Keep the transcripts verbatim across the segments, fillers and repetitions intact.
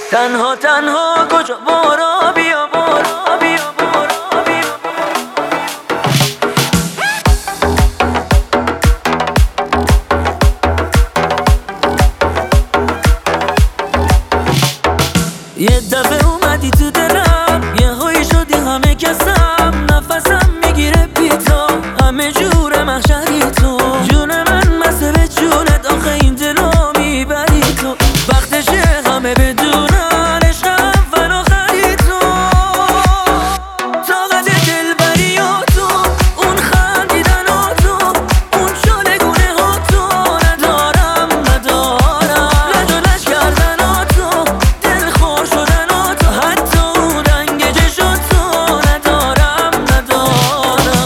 تنها تنها کجا بارا بیا بارا بیا بارا بیا یه دفعه اومدی تو دلم، یه هایی شدی همه کسم، نفسم میگیره بی تو، همه جور محشری تو، جون من مسه به جونت، آخه این دلو میبری تو، وقتشه همه بدونن عشق اول آخری تو، طاقت دلبری ها تو، اون خندیدن ها تو، اون شلگونه ها تو، ندارم ندارم لج و لج کردن ها تو، دل خور شدن ها تو، حتی اون رنگ چشات تو، ندارم ندارم.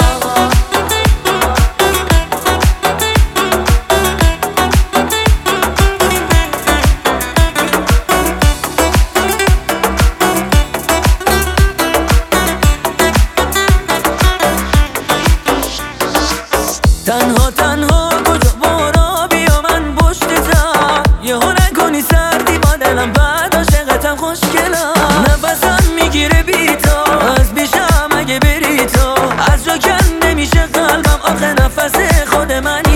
تنها تنها کجا بارا بیا من پشتتم، یهو نکنی سردی با دلم، بعد عاشقتم خوشگلم، نفسم میگیره بی تو، از بیشم اگه بری تو، از جا کن نمیشه قلبم، آخه نفس خود من